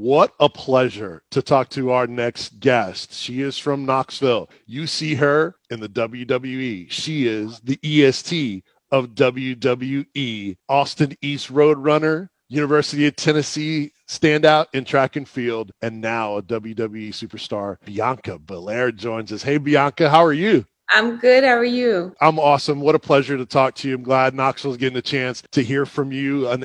What a pleasure to talk to our next guest. She is from Knoxville. You see her in the WWE. She is the EST of WWE, Austin East Roadrunner, University of Tennessee standout in track and field, and now a WWE superstar. Bianca Belair joins us. Hey, Bianca, how are you? I'm good. How are you? I'm awesome. What a pleasure to talk to you. I'm glad Knoxville's getting a chance to hear from you. An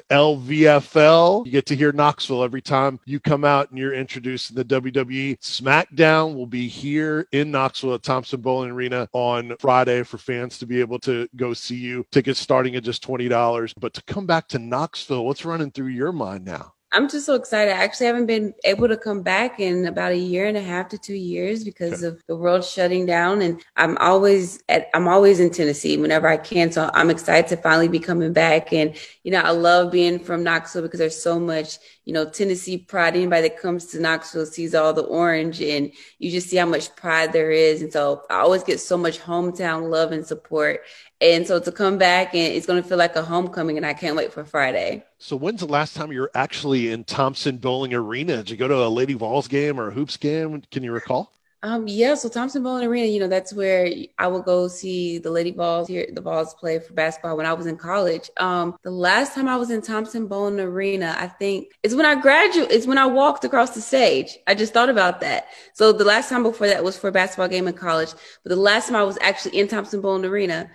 LVFL. You get to hear Knoxville every time you come out and you're introduced in the WWE. SmackDown will be here in Knoxville at Thompson Bowling Arena on Friday for fans to be able to go see you. Tickets starting at just $20. But to come back to Knoxville, what's running through your mind now? I'm just so excited. I actually haven't been able to come back in about a year and a half to 2 years because Okay. of the world shutting down. And I'm always in Tennessee whenever I can. So I'm excited to finally be coming back. And, I love being from Knoxville because there's so much, Tennessee pride. Anybody that comes to Knoxville sees all the orange and you just see how much pride there is. And so I always get so much hometown love and support. And so to come back and it's going to feel like a homecoming and I can't wait for Friday. So when's the last time you were actually in Thompson Bowling Arena? Did you go to a Lady Vols game or a hoops game? Can you recall? Yeah, so Thompson Bowling Arena, that's where I would go see the Lady Vols here, the Vols play for basketball when I was in college. The last time I was in Thompson Bowling Arena, I think it's when I walked across the stage. I just thought about that. So the last time before that was for a basketball game in college, but the last time I was actually in Thompson Bowling Arena,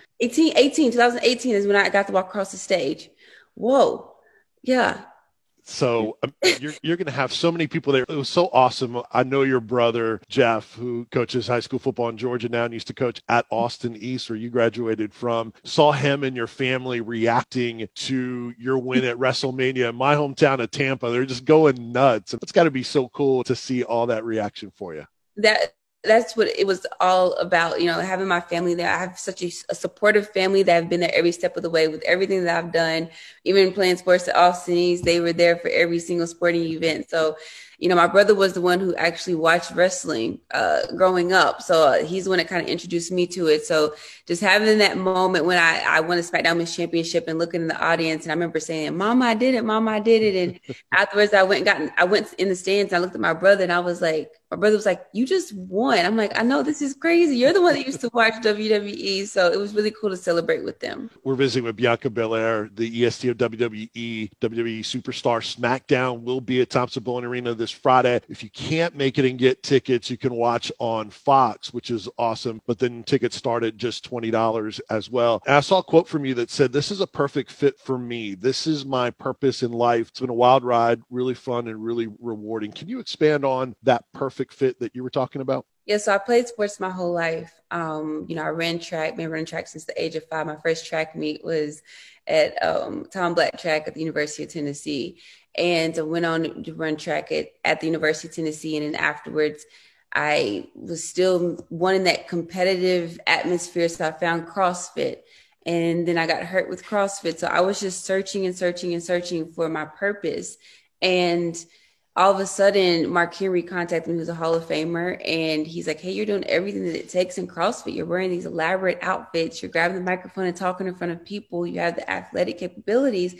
2018 is when I got to walk across the stage. Whoa. Yeah. So you're going to have so many people there. It was so awesome. I know your brother, Jeff, who coaches high school football in Georgia now and used to coach at Austin East, where you graduated from. Saw him and your family reacting to your win at WrestleMania in my hometown of Tampa. They're just going nuts. It's got to be so cool to see all that reaction for you. That's what it was all about, having my family there. I have such a supportive family that have been there every step of the way with everything that I've done. Even playing sports at Austin East, they were there for every single sporting event. So, my brother was the one who actually watched wrestling growing up. So he's the one that kind of introduced me to it. So just having that moment when I won the SmackDown Men's Championship and looking in the audience, and I remember saying, "Mama, I did it! Mama, I did it!" And afterwards, I went in the stands. And I looked at my brother, and my brother was like, "You just won." I'm like, "I know, this is crazy. You're the one that used to watch WWE." So it was really cool to celebrate with them. We're visiting with Bianca Belair, the EST of WWE Superstar. SmackDown will be at Thompson Bowling Arena this Friday. If you can't make it and get tickets, you can watch on Fox, which is awesome. But then tickets start at just $20 as well. And I saw a quote from you that said, "This is a perfect fit for me. This is my purpose in life." It's been a wild ride, really fun and really rewarding. Can you expand on that perfect fit that you were talking about? Yeah, so I played sports my whole life. I ran track, been running track since the age of 5. My first track meet was at Tom Black Track at the University of Tennessee. And I went on to run track at the University of Tennessee. And then afterwards, I was still wanting that competitive atmosphere. So I found CrossFit. And then I got hurt with CrossFit. So I was just searching and searching and searching for my purpose. And all of a sudden, Mark Henry contacted me, who's a Hall of Famer, and he's like, "Hey, you're doing everything that it takes in CrossFit. You're wearing these elaborate outfits. You're grabbing the microphone and talking in front of people. You have the athletic capabilities.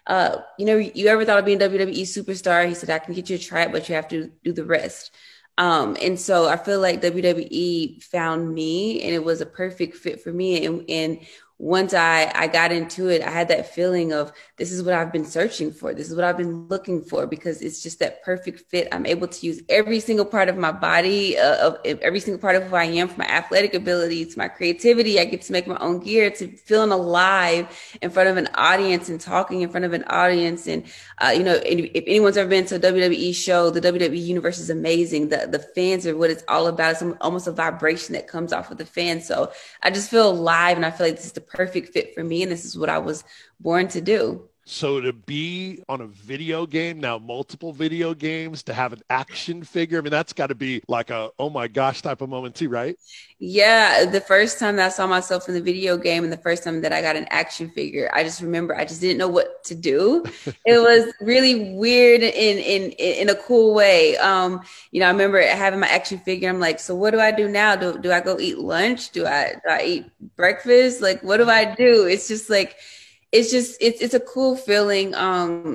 You ever thought of being a WWE superstar?" He said, "I can get you a try it, but you have to do the rest." And so I feel like WWE found me, and it was a perfect fit for me. And once I got into it, I had that feeling of, this is what I've been searching for. This is what I've been looking for, because it's just that perfect fit. I'm able to use every single part of my body, of every single part of who I am, from my athletic abilities, my creativity. I get to make my own gear, to feeling alive in front of an audience and talking in front of an audience. And, if anyone's ever been to a WWE show, the WWE universe is amazing. The fans are what it's all about. It's almost a vibration that comes off of the fans. So I just feel alive, and I feel like this is the perfect fit for me, and this is what I was born to do. So to be on a video game, now multiple video games, to have an action figure, I mean, that's got to be like a, oh my gosh type of moment too, right? Yeah, the first time that I saw myself in the video game and the first time that I got an action figure, I just remember I just didn't know what to do. It was really weird in a cool way. I remember having my action figure. I'm like, so what do I do now? Do I go eat lunch? Do I eat breakfast? Like, what do I do? It's just like, it's a cool feeling.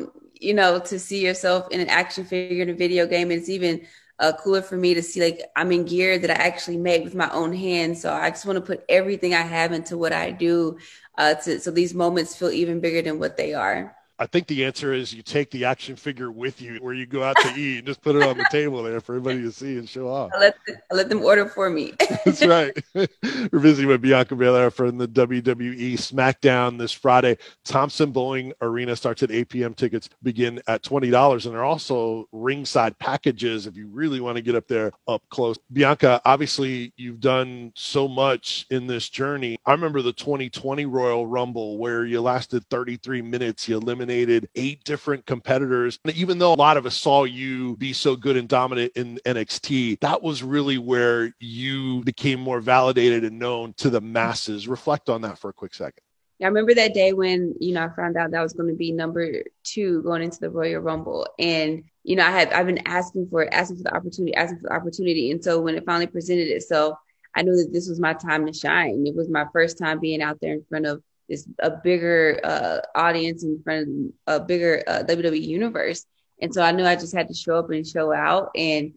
to see yourself in an action figure in a video game. And it's even cooler for me to see like I'm in gear that I actually made with my own hands. So I just want to put everything I have into what I do, so these moments feel even bigger than what they are. I think the answer is you take the action figure with you where you go out to eat and just put it on the table there for everybody to see and show off. I let them order for me. That's right. We're visiting with Bianca Belair from the WWE SmackDown this Friday. Thompson Boling Arena starts at 8 p.m. Tickets begin at $20. And there are also ringside packages if you really want to get up there up close. Bianca, obviously, you've done so much in this journey. I remember the 2020 Royal Rumble where you lasted 33 minutes. You eliminated 8 different competitors. And even though a lot of us saw you be so good and dominant in NXT, that was really where you became more validated and known to the masses. Reflect on that for a quick second. I remember that day when, I found out that I was going to be number 2 going into the Royal Rumble. And, I've been asking for the opportunity. And so when it finally presented itself, I knew that this was my time to shine. It was my first time being out there in front of a bigger audience, in front of a bigger WWE universe. And so I knew I just had to show up and show out. And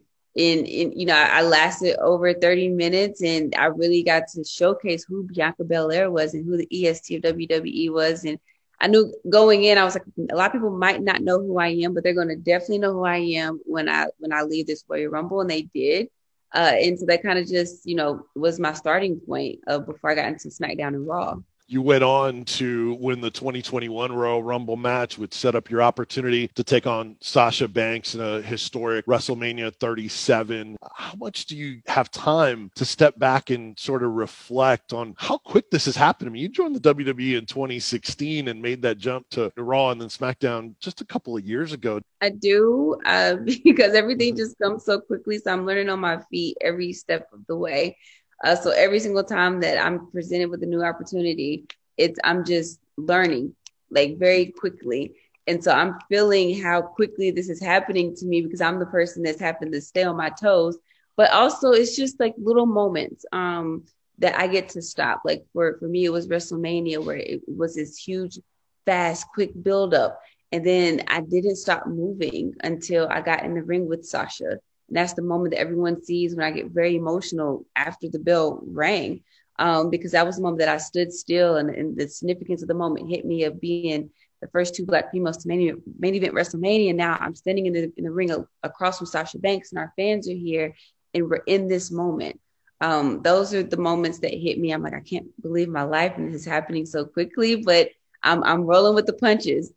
I lasted over 30 minutes and I really got to showcase who Bianca Belair was and who the EST of WWE was. And I knew going in, I was like, a lot of people might not know who I am, but they're going to definitely know who I am when I leave this Royal Rumble. And they did. And so that kind of just, was my starting point before I got into SmackDown and Raw. You went on to win the 2021 Royal Rumble match, which set up your opportunity to take on Sasha Banks in a historic WrestleMania 37. How much do you have time to step back and sort of reflect on how quick this has happened? I mean, you joined the WWE in 2016 and made that jump to Raw and then SmackDown just a couple of years ago. I do, because everything just comes so quickly. So I'm learning on my feet every step of the way. So every single time that I'm presented with a new opportunity, I'm just learning like very quickly. And so I'm feeling how quickly this is happening to me because I'm the person that's happened to stay on my toes. But also it's just like little moments that I get to stop. Like for me, it was WrestleMania where it was this huge, fast, quick buildup. And then I didn't stop moving until I got in the ring with Sasha. And that's the moment that everyone sees when I get very emotional after the bell rang, because that was the moment that I stood still and the significance of the moment hit me of being the first 2 Black females to main event WrestleMania. Now I'm standing in the ring across from Sasha Banks and our fans are here and we're in this moment. Those are the moments that hit me. I'm like, I can't believe my life and this is happening so quickly, but I'm rolling with the punches.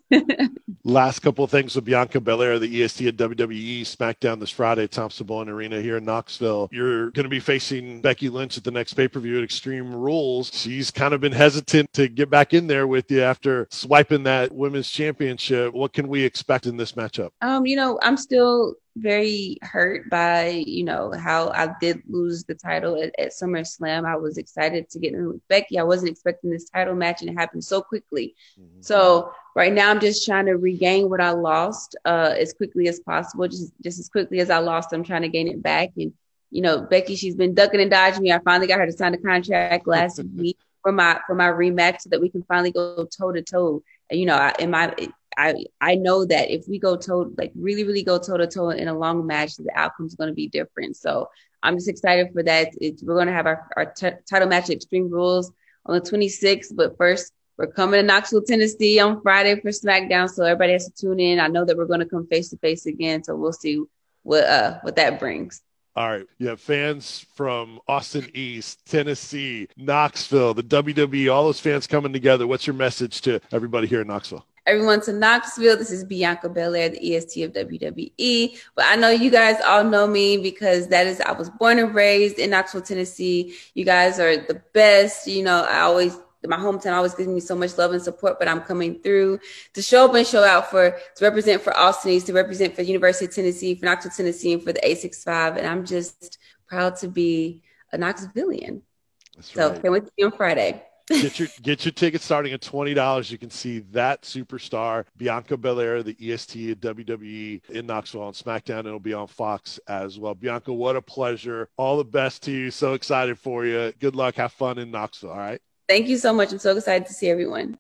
Last couple of things with Bianca Belair, the EST at WWE SmackDown this Friday at Thompson Boling Arena here in Knoxville. You're going to be facing Becky Lynch at the next pay-per-view at Extreme Rules. She's kind of been hesitant to get back in there with you after swiping that women's championship. What can we expect in this matchup? I'm still very hurt by, how I did lose the title at SummerSlam. I was excited to get in with Becky. I wasn't expecting this title match and it happened so quickly. Mm-hmm. So right now I'm just trying to regain what I lost as quickly as possible. Just as quickly as I lost, I'm trying to gain it back. And, Becky, she's been ducking and dodging me. I finally got her to sign a contract last week for my rematch so that we can finally go toe to toe. I know that if we go really, really go toe to toe in a long match, the outcome is going to be different. So I'm just excited for that. We're going to have our title match at Extreme Rules on the 26th. But first, we're coming to Knoxville, Tennessee on Friday for SmackDown. So everybody has to tune in. I know that we're going to come face to face again. So we'll see what that brings. All right. You have fans from Austin East, Tennessee, Knoxville, the WWE, all those fans coming together. What's your message to everybody here in Knoxville? Everyone to Knoxville. This is Bianca Belair, the EST of WWE. But I know you guys all know me because I was born and raised in Knoxville, Tennessee. You guys are the best. My hometown always gives me so much love and support, but I'm coming through to show up and show out to represent for Austin East, to represent for the University of Tennessee, for Knoxville, Tennessee, and for the A65. And I'm just proud to be a Knoxvillian. That's right. So can't wait to see you on Friday. Get your tickets starting at $20. You can see that superstar, Bianca Belair, the EST at WWE in Knoxville on SmackDown. It'll be on Fox as well. Bianca, what a pleasure. All the best to you. So excited for you. Good luck. Have fun in Knoxville. All right. Thank you so much. I'm so excited to see everyone.